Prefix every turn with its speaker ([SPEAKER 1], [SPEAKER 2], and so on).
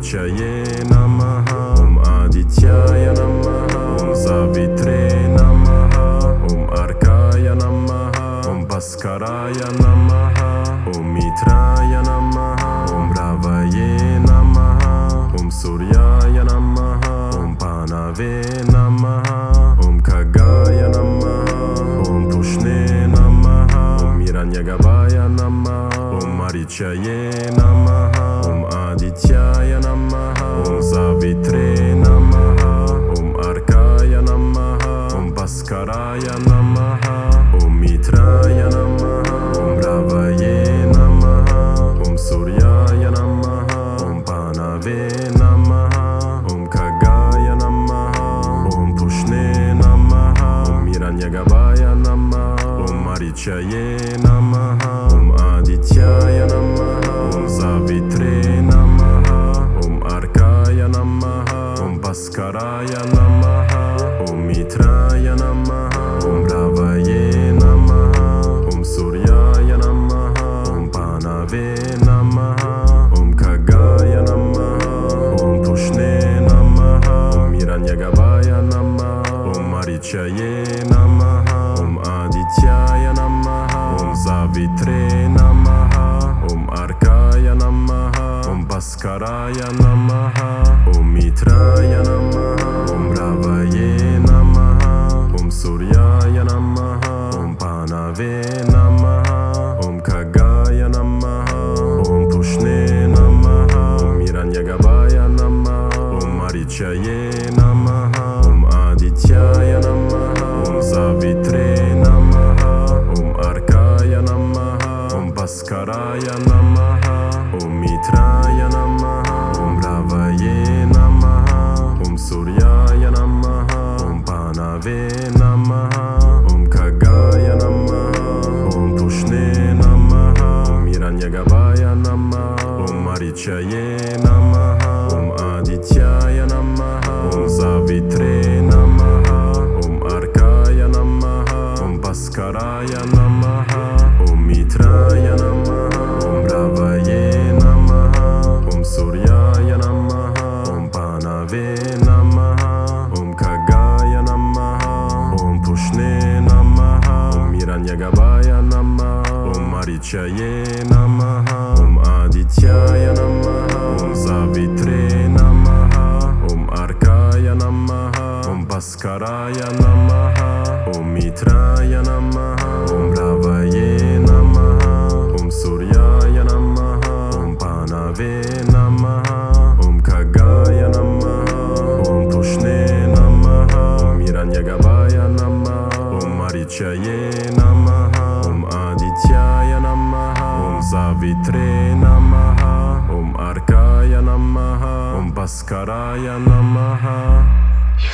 [SPEAKER 1] Arichaye Namaha, Adityaya Namaha, Savitre Namaha, Arkaya Namaha, Bhaskaraya Namaha, Mitraya Namaha, Ravaye Namaha, Suryaya Namaha, Panave Namaha, Khagaya Namaha, Pushne Namaha, Hiranyagarbhaya Namaha, Arichaye Namaha, Adityaya Namaha, Savitre Namaha, Arkaya Namaha, Bhaskaraya Namaha, Mitraya Namaha, Ravaye Namaha, Suryaya Namaha, Panave Namaha, Khagaya Namaha, Pushne Namaha, Hiranyagarbhaya Namaha, Arichaye Namaha, Adityaya Namaha, Savitre Namaha, Arkaya Namaha, Bhaskaraya Namaha, Mitraya Namaha, Ravaye Namaha, Suryaya Namaha, Panave Namaha, Khagaya Namaha, Pushne Namaha, Hiranyagarbhaya Namaha, Arichaye Namaha, Adityaya Namaha, Savitre Namaha, Arkaya Namaha, Bhaskaraya Namaha, Mitraya Namaha, Ravaye Namaha, Suryaya Namaha, Panave Namaha, Khagaya Namaha, Pushne Namaha, Hiranyagarbhaya Namaha, Arichaye Namaha, Adityaya Namaha, Savitre Namaha, Arkaya Namaha, Bhaskaraya Namaha, Mitraya Namaha, Ravaye Namaha, Suryaya Namaha, Panave Namaha, Khagaya Namaha, Pushne Namaha, Hiranyagarbhaya Namaha, Arichaye Namaha, Adityaya Namaha, Savitre Namaha, Arkaya Namaha, Bhaskaraya Namaha, Mitraya Namaha, Ravaye Namaha, Suryaya Namaha, Panave Namaha, Khagaya Namaha, Pushne Namaha, Hiranyagarbhaya Namaha, Arichaye Namaha, Adityaya Namaha, Savitre Namaha, Arkaya Namaha, Bhaskaraya Namaha, Mitraya Namaha, Ravaye Namaha, Suryaya Namaha, Panave Namaha, Khagaya Namaha, Pushne Namaha, Hiranyagarbhaya Namaha, Arichaye Namaha, Adityaya Namaha, Savitre Namaha, Arkaya Namaha, Bhaskaraya Namaha.